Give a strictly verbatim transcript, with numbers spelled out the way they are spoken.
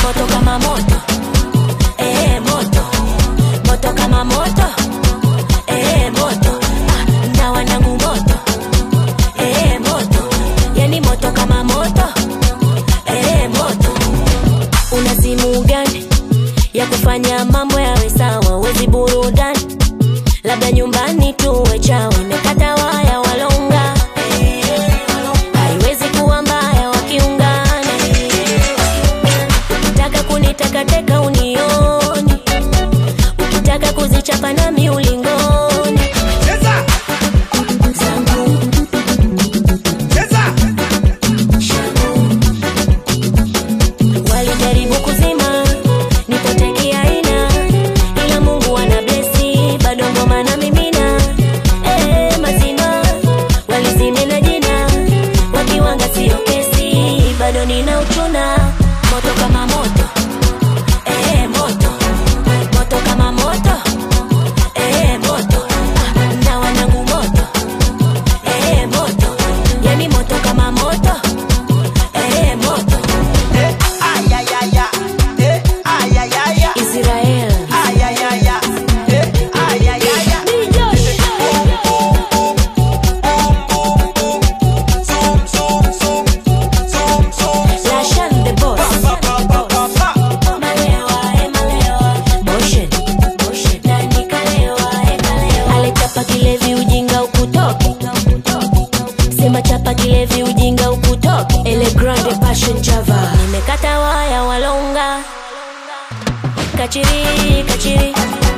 moto kama moto, eh moto, moto kama moto, eh moto, ah, na wanangu moto, eh moto, yani moto kama moto, eh moto. Una simu gani ya kufanya mambo yawe sawa, wezi burudani, labda nyumbani tuwe chawa, imekata waya walonga, haiwezi kuwa mbaya wakiungana, ukitaka kunitaka teka unioni, ukitaka kuzichapa nami ulingoni. Cheza! Zangu Cheza! shangu walijaribu kuzima nipoteki aina, ila Mungu ana blessi bado ngoma na mimina, eh mazima walizimina jina, wakiwanga sio kesi, bado nina uchuna, moto kama moto, eh moto, moto kama moto, eh moto, ah, na wanangu moto, eh moto, yani moto kama moto, eh moto. Eh, ay, ay, ay, ay. Eh, ay, ay, ay, ay. Israel Ay, ay, ay, ay. Eh, ay, ay, ay, ay. Zoom, zoom, zoom. Zoom, zoom, zoom. Lashan the boss. Pa, pa, pa, pa, pa. Malewa, eh, malewa. Motion, motion. Nani kalewa, eh, kalewa. Ale chapa kilevi ujinga ukutoke, sema chapa kilevi ujinga ukutoke. Ele grande passion chava, nimekata waya walonga, kachiri kachiri